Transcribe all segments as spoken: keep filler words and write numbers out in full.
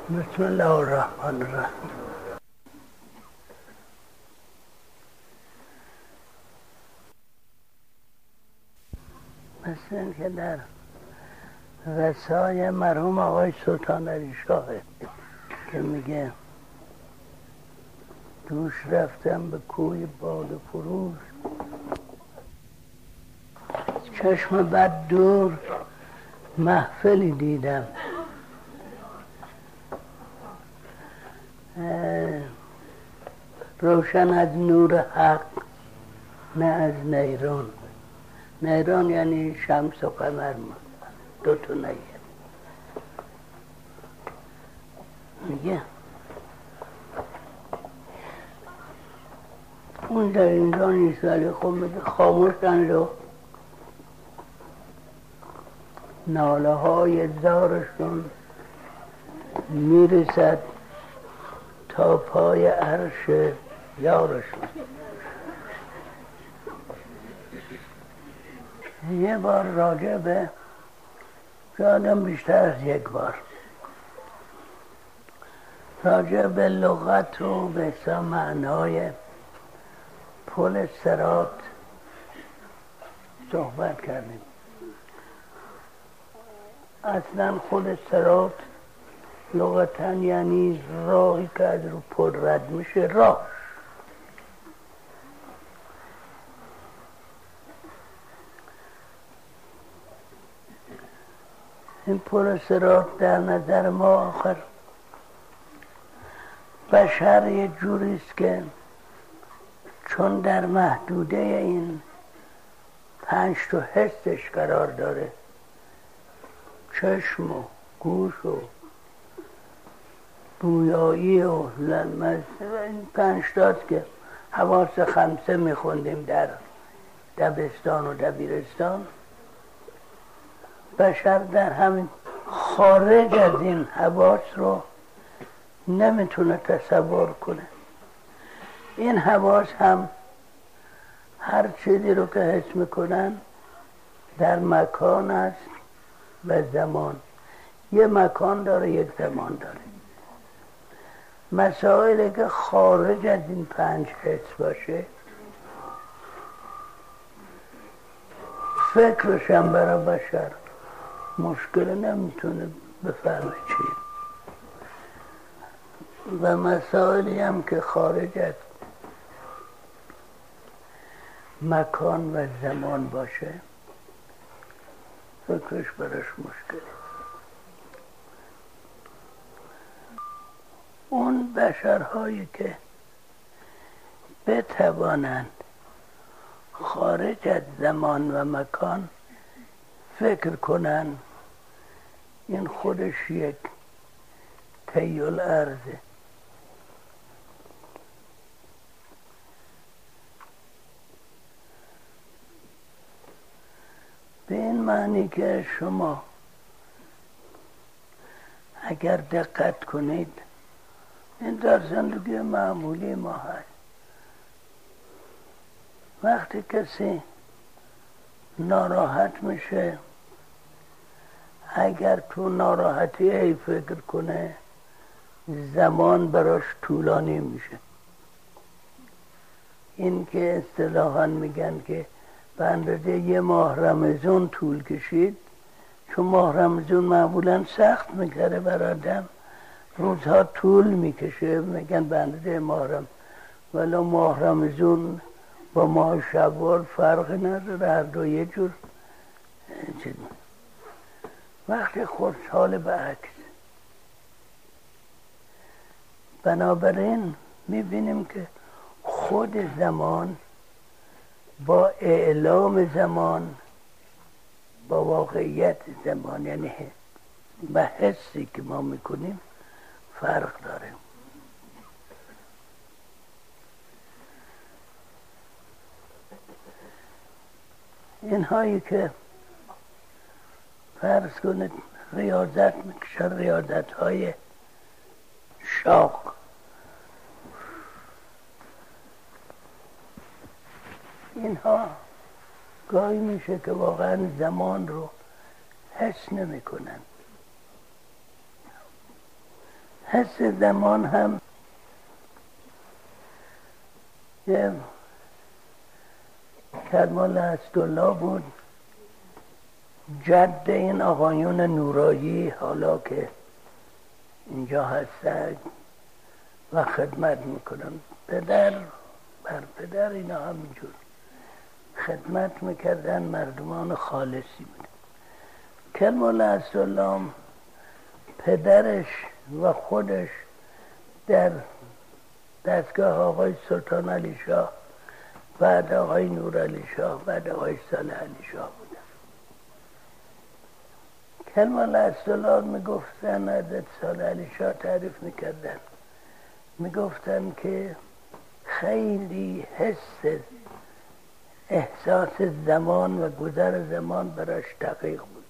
بسم الله الرحمن الرحیم. مثل این که در وصای مرحوم آقای سلطان علی شاهه که میگه دوش رفتم به کوی باده فروش، چشم بد دور محفلی دیدم، روشن از نور حق نه از نیران. نیران یعنی شمس و قمر، دو تا نیر. میگه اون در اینجا نیست، ولی خب میگه خاموشند و ناله های زارشون میرسد تا پای عرش یارشون. یه بار راجع به شایدم بیشتر از یک بار راجع به لغت و به معنای پل صراط صحبت کردیم. اصلا خود صراط لغتا یعنی راهی که از رو پل رد میشه، راه. این پل صراط در نظر ما آخر بشر یه جوریست که چون در محدوده این پنج تا حسش قرار داره، چشم و گوش و بویایی و لمس، این پنج تاست که حواس خمسه میخوندیم در دبستان و دبیرستان. بشر در همین خارج از این حواس رو نمیتونه تصور کنه. این حواس هم هر چیزی رو که حس میکنن در مکان است و زمان. یه مکان داره، یک زمان داره. مسائلی که خارج از این پنج حس باشه، فکرش هم برای بشر مشکل نمیتونه بفهمه چی، و مسائلی هم که خارج از مکان و زمان باشه فکرش براش مشکله. اون بشرهایی که بتوانند خارج از زمان و مکان فکر کنن، این خودش یک طی الارضه. به این معنی که شما اگر دقت کنید، این در زندگی معمولی ما هست. وقتی کسی ناراحت میشه، اگر تو ناراحتی ای فکر کنه، زمان براش طولانی میشه. این که اصطلاحاً میگن که به اندازه یه ماه رمضان طول کشید، چون ماه رمضان معمولاً سخت میگذره بر آدم، روزها طول میکشه، میگن به اندازه ماه رمضان. ولی ماه رمضان با ماه شوال فرق نداره، هر دو یه جور چیز. وقتی خوشحال به عکس. بنابراین میبینیم که خود زمان با اعلام زمان با واقعیت زمان، یعنی به حسی که ما میکنیم، فرق داره. این هایی که فرض کنید ریاضت میکشن، ریاضت های شاق، اینها گاهی میشه که واقعا زمان رو حس نمی کنن. حس زمان هم یه کرمال اسدالله بود، جد این آقایون نورایی حالا که اینجا هستن و خدمت میکنن. پدر بر پدر اینا همینجور خدمت میکردن، مردمان خالصی بودن. کرمال اسدالله پدرش و خودش در دستگاه آقای سلطان علی شاه، بعد آقای نور علی شاه، بعد آقای صالح علی شاه بودن. کرمال اسدالله میگفتن، حضرت صالح علی شاه تعریف میکردن، میگفتن که خیلی حس احساس زمان و گذر زمان براش دقیق بود.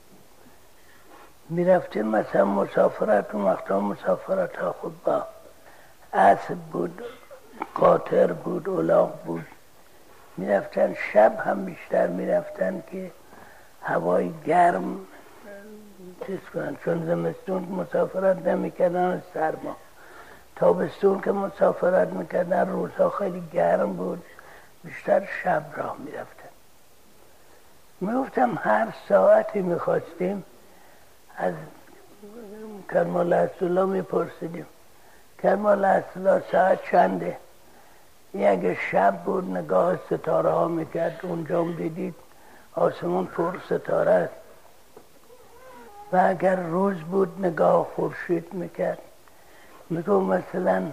میرفتیم مثلا مسافرت، و وقتا مسافرت ها خود با اسب بود، قاطر بود، الاغ بود. میرفتن شب هم بیشتر میرفتن که هوای گرم چیز کنن، چون زمستون مسافرت نمیکردن سرما، تابستون که مسافرت میکردن روزها خیلی گرم بود، بیشتر شب راه میرفتن. میگفتم هر ساعتی میخواستیم از کرمال اسدالله میپرسیدیم کرمال اسدالله ساعت چنده؟ این اگه شب بود نگاه ستاره ها میکرد، اونجا هم دیدید آسمون پر ستاره است، و اگر روز بود نگاه خورشید میکرد. میگو مثلا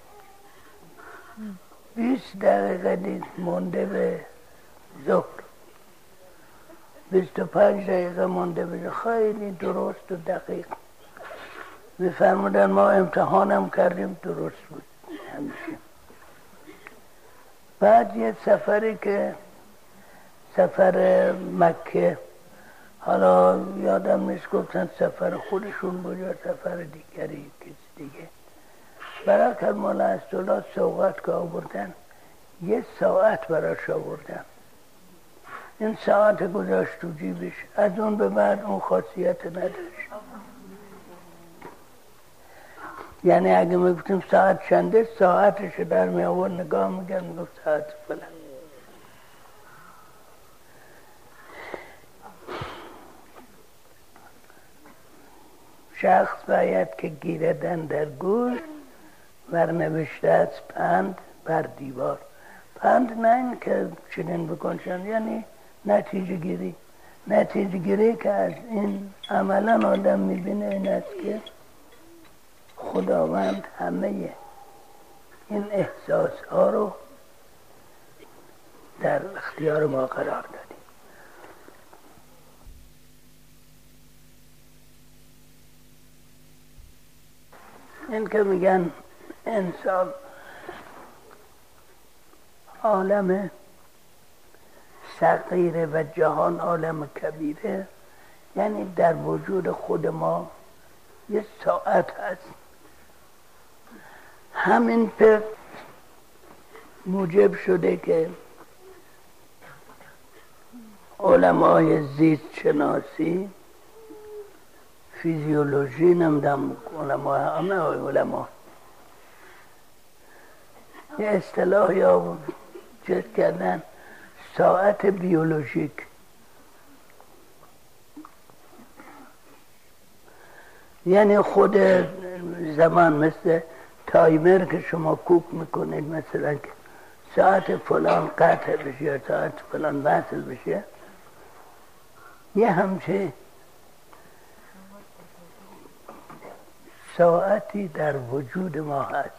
بیست دقیقه دید مونده به ظهر، بیست و پنج دقیقه مونده به ظهر. خیلی درست و دقیق میفرمودن. ما امتحانم کردیم درست بود همیشه. بعد یه سفری که سفر مکه، حالا یادم نیست گفتن سفر خودشون بود یا سفر دیگری کسی دیگه، برای کرمال اسدالله سوغات که آوردن، یه ساعت براش آوردن. این ساعت گذاشت تو جیبش، از اون به بعد اون خاصیت نداشت. یعنی اگه میگفتیم ساعت چنده، ساعتش در می آورد نگاه میگرد میگفت ساعت فلان. شخص باید که گیردن در گوش ورنوشته است پند بر دیوار. پند نه این که چنین بکنشن، یعنی نتیجه گیری. نتیجه گیری که از این عملا آدم میبینه این است که خداوند همه این احساس ها رو در اختیار ما قرار داده. این که میگن انسان عالم صغیره و جهان عالم کبیره، یعنی در وجود خود ما یه ساعت هست. همین پر موجب شده که علمای زیست شناسی، فیزیولوژی، نمیدونم علما، همه علما یه اصطلاح یا جد کردن ساعت بیولوژیک. یعنی خود زمان مثل تایمر که شما کوک میکنید، مثلا که ساعت فلان قطع بشه یا ساعت فلان وصل بشه، یه همچه ساعتی در وجود ما هست،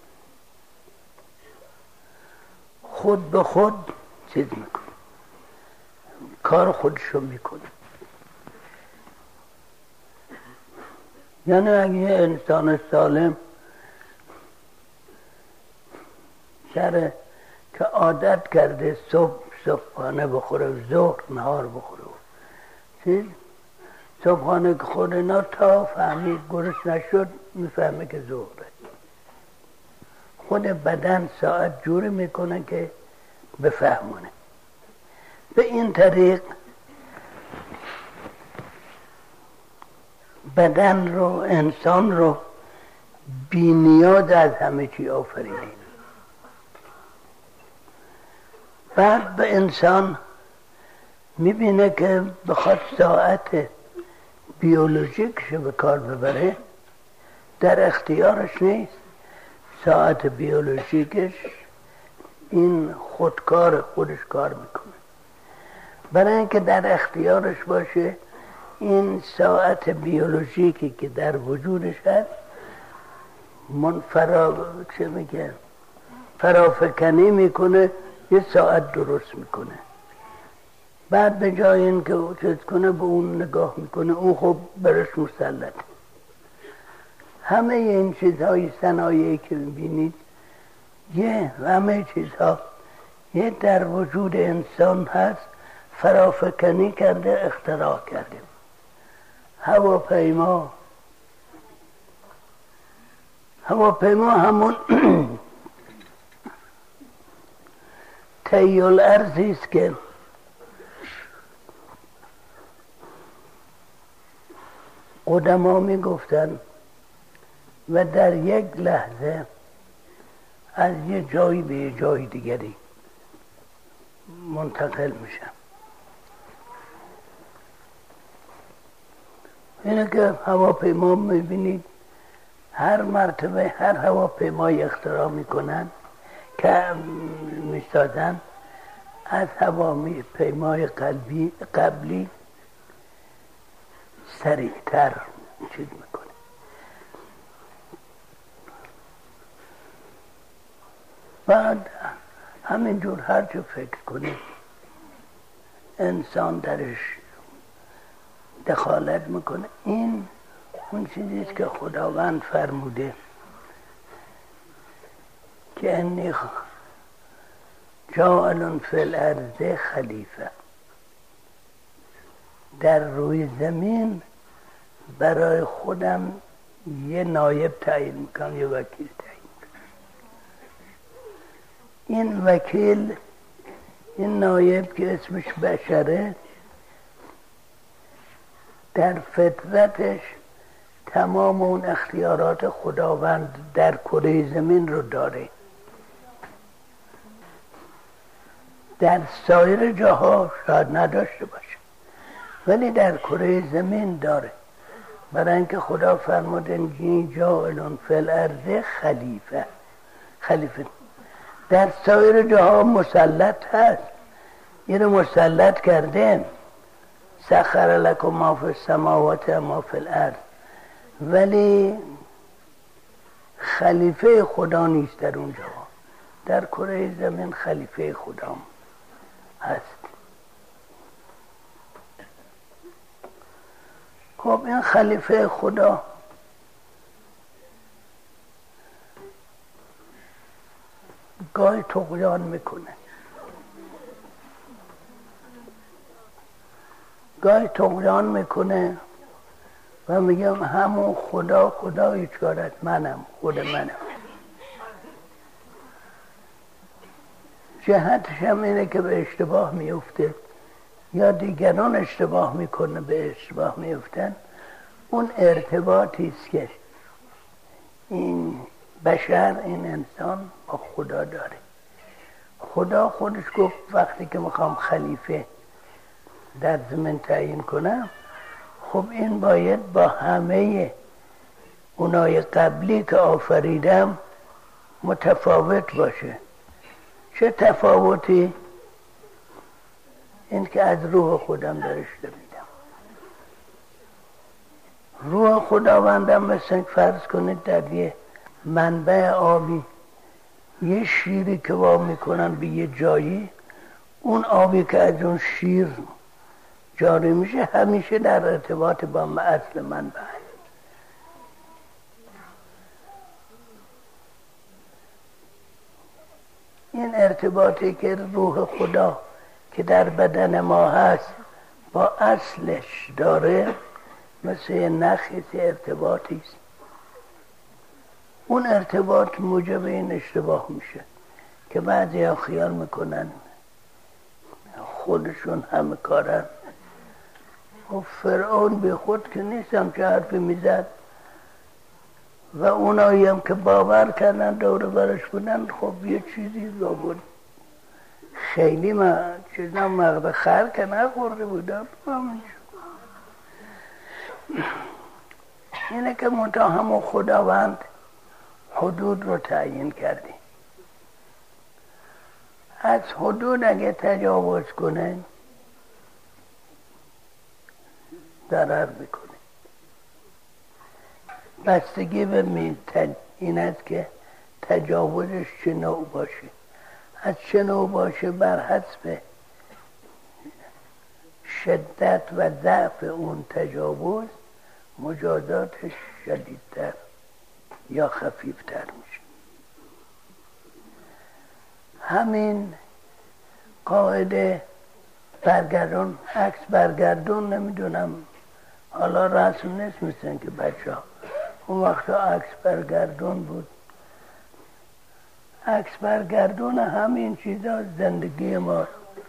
خود به خود چیز میکنه، کار خودشو میکنه. یعنی اگه یه انسان سالم سر که عادت کرده صبح صبحانه بخوره، ظهر نهار بخوره، چیز صبحانه که خود اینا تا فهمید گرش نشد میفهمه که ظهره. خود بدن ساعت جوری میکنه که بفهمونه. به این طریق بدن رو، انسان رو بی نیاز از همه چی آفریدیم. بعد به انسان میبینه که بخواد ساعت بیولوژیکش به کار ببره در اختیارش نیست. ساعت بیولوژیکش این خودکار خودش کار میکنه. برای اینکه در اختیارش باشه این ساعت بیولوژیکی که در وجودش هست من فرا چه میگه فرافکنی میکنه، یه ساعت درست میکنه. بعد به جای این که چیز کنه به اون نگاه میکنه، اون خب برش مسلط. همه این چیزهای صنایعی که میبینید یه همه چیزها یه در وجود انسان هست، فرافکنی کرده، اختراع کرده. هواپیما هواپیما همون طی الارضی است که قدما می گفتن و در یک لحظه از یه جایی به یه جای دیگری منتقل میشن. اینه که هواپیما میبینید هر مرتبه هر هواپیمای اختراع میکنن که میسازن از هواپیمای قلبی قبلی سریعتر چیز میکنه. بعد همینجور هر چه فکر کنه انسان درش دخالت میکنه. این اون چیزیست که خداوند فرموده که انی جاعل فی الارض خلیفه، در روی زمین برای خودم یه نایب تعیین میکنم، یه وکیل تعیین میکنم. این وکیل، این نایب که اسمش بشره، در فطرتش تمام اون اختیارات خداوند در کره زمین رو داره. در سایر جاها شاید نداشته باشه ولی در کره زمین داره، برای اینکه خدا فرمود انی جاعل فی الارض خلیفه. خلیفه در سایر جاها مسلط هست، این رو مسلط کرده، سخر لکم ما فی السماوات و ما فی الارض، ولی خلیفه خدا نیست در اونجا. در کره زمین خلیفه خدا هست. خب این خلیفه خدا گاهی طغیان میکنه، گاهی طغیان میکنه و میگم همون خدا خدایی چارت منم، خود منم. جهتش هم اینه که به اشتباه میفته یا دیگران اشتباه میکنه به اشتباه میفتن. اون ارتباطی است که این بشر، این انسان با خدا داره. خدا خودش گفت وقتی که میخوام خلیفه در زمین تعیین کنم، خب این باید با همه اونای قبلی که آفریدم متفاوت باشه. چه تفاوتی؟ این که از روح خودم درش میدم. روح خداوندم مثل فرض کنید در یه منبع آبی یه شیری که وا میکنن به یه جایی، اون آبی که از اون شیر جاری میشه همیشه در ارتباط با اصل منبع. این ارتباطی که روح خدا که در بدن ما هست با اصلش داره مثل نخی ارتباطی است. اون ارتباط موجب این اشتباه میشه که بعضی ها خیال میکنن خودشون همه کارن. و فرعون بی خود که نیستم که حرفی میزد، و اونایی هم که باور کردن دور برش بودن خب یه چیزی بود. خیلی من چیزا مغز خر که نخورده بودم. اینه که منتها همون خداوند حدود رو تعیین کردی. از حدود اگه تجاوز کنه ضرر میکنه. بستگی به این است که تجاوزش چه نوع باشه. از چه نوع باشه بر حسب شدت و ضعف اون تجاوز مجازاتش شدیدتر یا خفیفتر میشه. همین قاعده برگردون عکس برگردون نمیدونم حالا رسم نیست مثل که بچه ها اون وقتا عکس برگردون بود. عکس برگردون همین چیزا زندگی ما،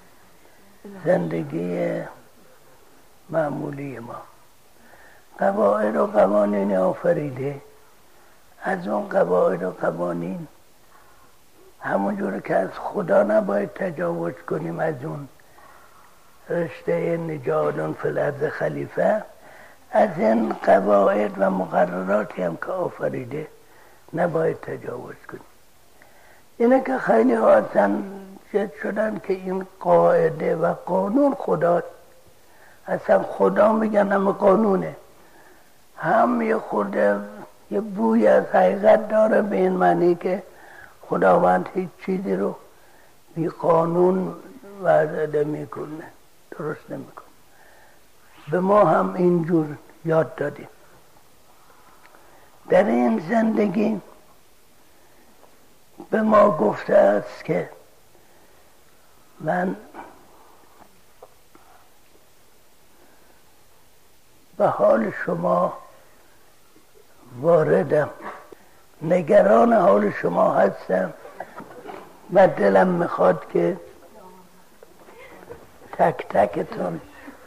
زندگی معمولی ما. قواعد و قوانین آفریده. از اون قواعد و قوانین همونجور که از خدا نباید تجاوز کنیم، از اون رشته نجادون فی الارض خلیفه، از این قواعد و مقرراتی هم که آفریده نباید تجاوز کنیم. اینه که خیلی هاتن جد شدن که این قاعده و قانون خداست. اصلا خدا میگن همه قانونه. هم یه خورده یه بوی از حقیقت داره به این معنی که خداوند هیچ چیزی رو بی قانون وضع میکنه، درست نمیکنه. به ما هم اینجور یاد دادیم. در این زندگی به ما گفته است که من به حال شما واردم، نگران حال شما هستم و دلم میخواد که تک تکتون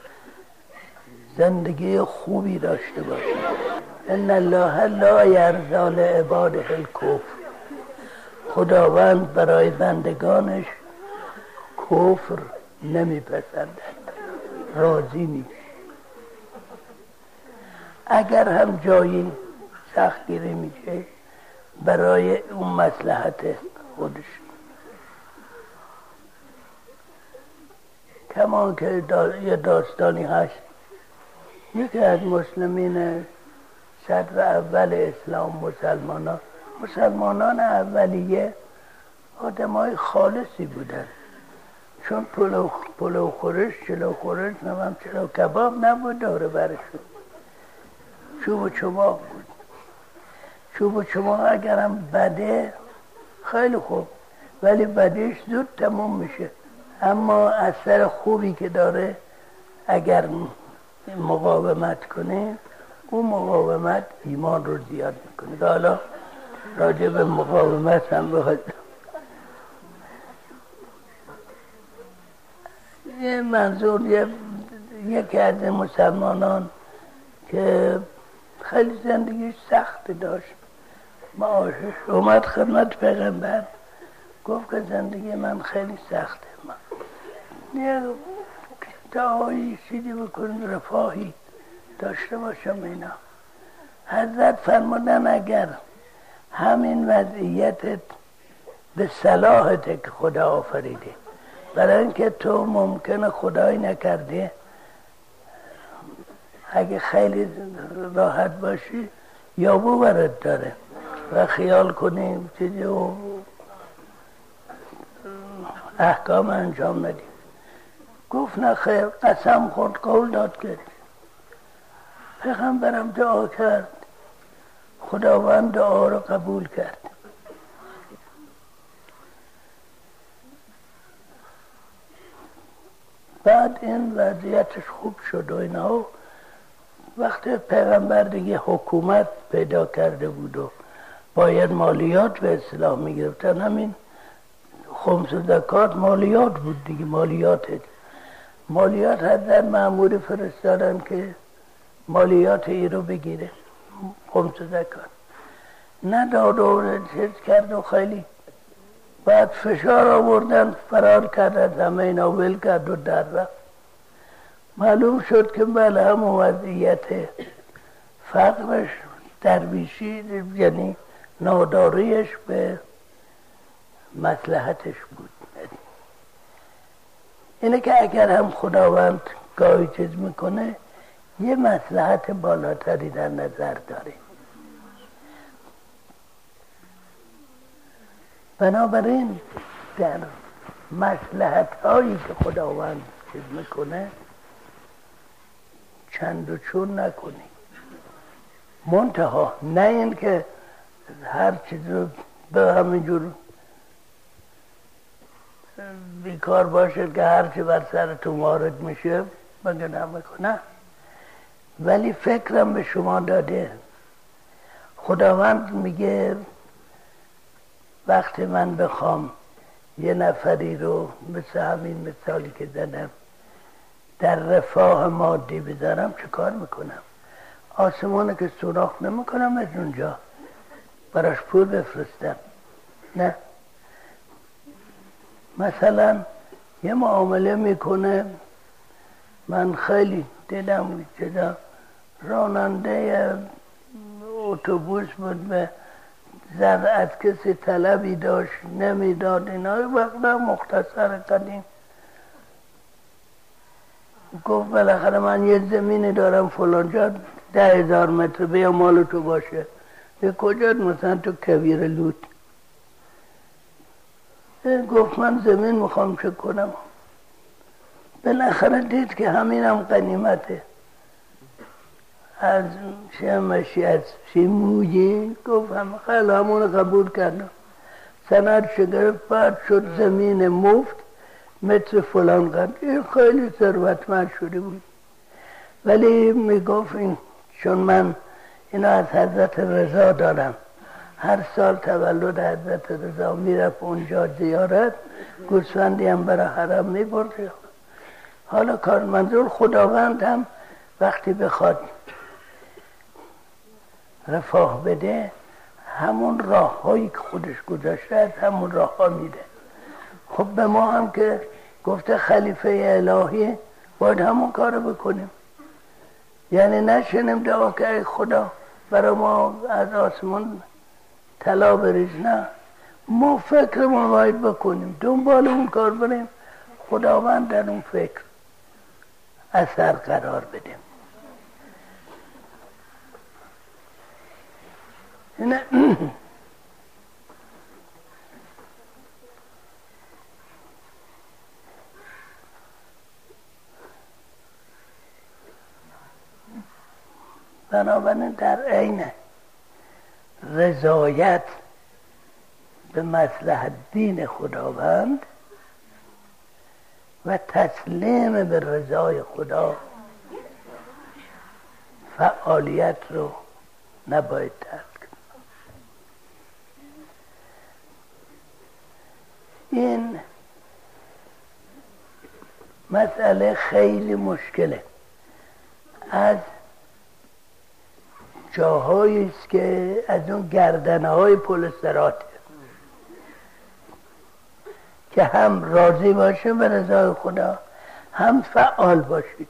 زندگی خوبی داشته باشید. ان الله لا یرضی لعباده الکفر. خداوند برای بندگانش کفر نمیپسندد، راضی نیست. اگر هم جایی سختگیری میشه برای اون مصلحت خودش. کما که یه داستانی هست، یکی از مسلمین صدر اول اسلام، مسلمانان مسلمانان اولیه آدمای خالصی بودن، چون پلو پلو خورش چلو خورش نمیم چلو کباب نبود داره برشون، چوب و چماق بود. چوب و چماق اگرم بده خیلی خوب، ولی بدش زود تموم میشه. اما اثر خوبی که داره اگر مقاومت کنه، اون مقاومت ایمان رو زیاد میکنه. که حالا راجع به مقاومت هم بخواد یه منظور یه یکی از مسلمانان که خیلی زندگیش سخت داشت، معاشش اومد خدمت پیغمبر، گفت که زندگی من خیلی سخته، من یه دعایی چیزی بکنید رفاهی داشته باشم اینا. حضرت فرمودن اگر همین وضعیتت به صلاحت که خدا آفریده، برای اینکه تو ممکنه خدایی نکرده اگه خیلی راحت باشی یابو برات داره و خیال کنیم چیزی و احکام انجام ندیم. گفت نه خیر، قسم خورد، قول داد کرد. پیغمبرم دعا کرد، خداوند دعا رو قبول کرد. بعد این وضعیتش خوب شد و اینا. وقتی پیغمبر دیگه حکومت پیدا کرده بود و باید مالیات به اسلام میگرفتن، همین خمس و زکات مالیات بود دیگه. مالیات مالیات حضرت مأمور فرستادن که مالیات ای رو بگیره، خمس و زکات. نداد و چیز کرد و خیلی بعد فشار آوردن فرار کرد از همه اینا ول کرد و در رفت. معلوم شد که بله همون وضعیت فقرش درویشی یعنی ناداریش به مصلحتش بود. اینه که اگر هم خداوند گاهی چیز میکنه یه مصلحت بالاتری در نظر داره. بنابراین در مصلحت هایی که خداوند چیز میکنه چند و چون نکنی، منتها نه این که هر چیز رو به همینجور بیکار باشد که هر چی بر سرتون وارد میشه بگه نمیکنه. ولی فکرم به شما داده خداوند میگه وقتی من بخوام یه نفری رو مثل همین مثالی که زدم در رفاه مادی بذارم چه کار میکنم؟ آسمانه که سوراخ نمیکنم از اونجا براش پول بفرستم، نه. مثلا یه معامله میکنه، من خیلی دیدم که راننده اتوبوس بود به زر از کسی طلبی داشت نمیداد، اینا وقتا مختصر قدیم گفت بالاخره من یه زمینی دارم فلانجا ده هزار متر بیا مال تو باشه. به کجا؟ مثلا تو کویر لوت. گفت من زمین میخوام چه کنم. بالاخره دید که همینم غنیمته. از شمشی از شیمویی گفت هم خیلی همون قبول کردم. سند شگرفت بعد شد زمین مفت متر فلان قد. این خیلی ثروتمند شده بود. ولی میگفت این چون من اینا از حضرت رضا دارم، هر سال تولد حضرت رضا میرفت اونجا زیارت، گوسفندی هم برای حرم میبرد. حالا کار منظور خداوند هم وقتی بخواد رفاه بده همون راه هایی که خودش گذاشته از همون راه ها میده. خب به ما هم که گفته خلیفه الهی باید همون کارو بکنیم، یعنی نشینیم دعا که ای خدا برای ما از آسمان طلا بریز، نه، ما فکر ما باید بکنیم، دنبال اون کار بریم، خداوند در اون فکر اثر قرار بدیم. نه بنابراین در عین رضایت به مصلحت دین خداوند و تسلیم به رضای خدا فعالیت رو نباید ترک کرد. این مسئله خیلی مشکله. از جاهایی است که از اون گردنه های پل صراطه که هم راضی باشه به رضای خدا هم فعال باشید.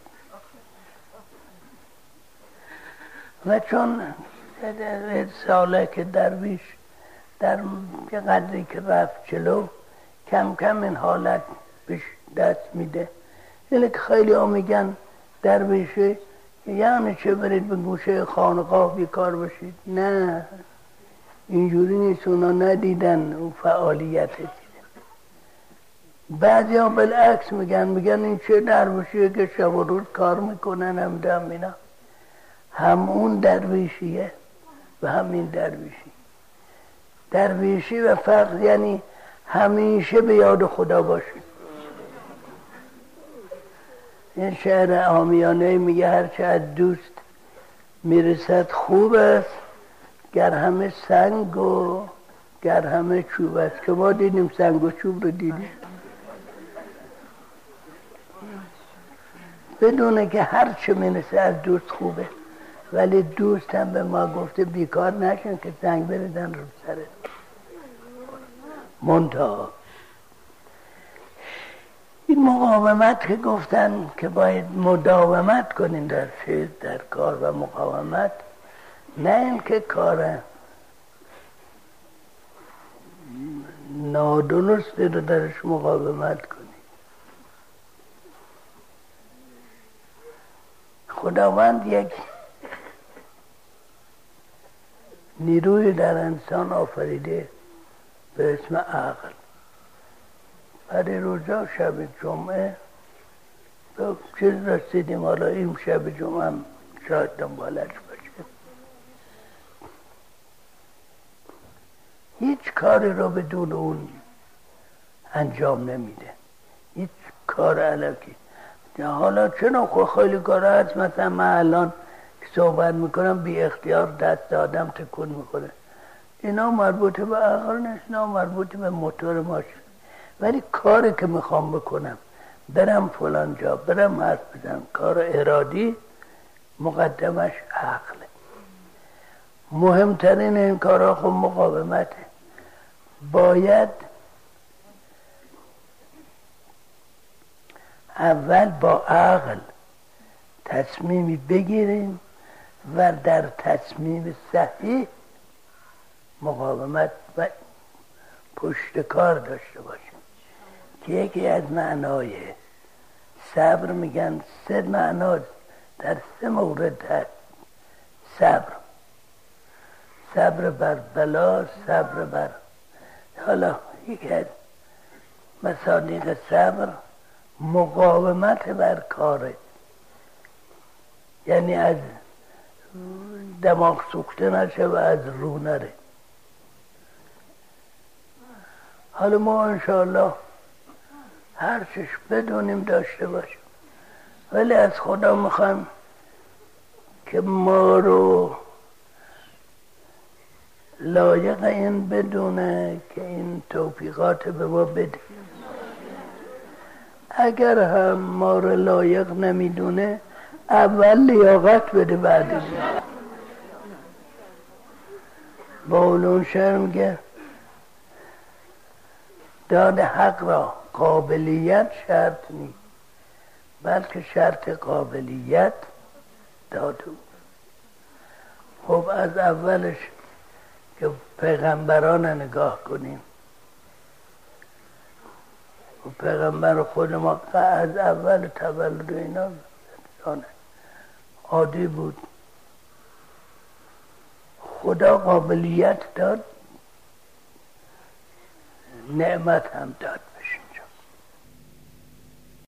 و چون ساله که درویش در قدری که رفت جلو کم کم این حالت بهش دست میده. اینه که خیلی ها میگن درویشه یعنی چه برید به گوشه خانقاه بیکار باشید. نه، اینجوری نیست. اونا ندیدن اون فعالیت دیدن. بعضی ها بالعکس میگن میگن این چه درویشیه که شب و روز کار میکنن هم دم اینا. هم اون درویشیه و همین درویشی. درویشی و فقر یعنی همیشه به یاد خدا باشید. این شعر عامیانه میگه هرچه از دوست میرسد خوب است، گر همه سنگ و گر همه چوب است. که ما دیدیم سنگ و چوب رو دیدیم، بدونه که هرچه میرسه از دوست خوبه. ولی دوستم به ما گفته بیکار نشن که زنگ بریزن رو سرت. منتها این مقاومت که گفتن که باید مداومت کنین در چیز، در کار و مقاومت، نه این که کار نادرستی رو درش مقاومت کنی. خداوند یک نیروی در انسان آفریده به اسم عقل. برای روزا شب جمعه به چیز رسیدیم، حالا این شب جمعه هم شاید دنبالش باشه. هیچ کاری رو بدون اون انجام نمیده، هیچ کار علکی. حالا چون خیلی کار هست، مثلا من الان که صحبت میکنم بی اختیار دست آدم تکون میخوره، اینا مربوط به عقل نیست، اینا مربوط به موتور ماشین. ولی کاری که میخوام بکنم، برم فلان جا، برم حرف بزنم، کار ارادی مقدمش عقله. مهمترین این کارها خب مقاومته. باید اول با عقل تصمیمی بگیریم و در تصمیم صحیح مقاومت و پشتکار داشته باشیم، که یکی از معنای صبر، میگن سه معنا در سه مورد هست. صبر، صبر بر بلا، صبر بر، حالا یکی از مصادیق صبر مقاومت بر کاره، یعنی از دماغ سوخته نشه و از رو نره. حالا ما انشاءالله هر چیش بدونیم داشته باشیم، ولی از خدا میخوایم که ما رو لایق این بدونه که این توفیقات به ما بده. اگر هم ما رو لایق نمیدونه، اول لیاقت بده، بعد با اولون شعر میگه داد حق را قابلیت شرط نیست، بلکه شرط قابلیت داد او. خب از اولش که پیغمبران نگاه کنیم، و پیغمبر خود ما از اول تولد اینا انسان عادی بود، خدا قابلیت داد، نعمت هم داد.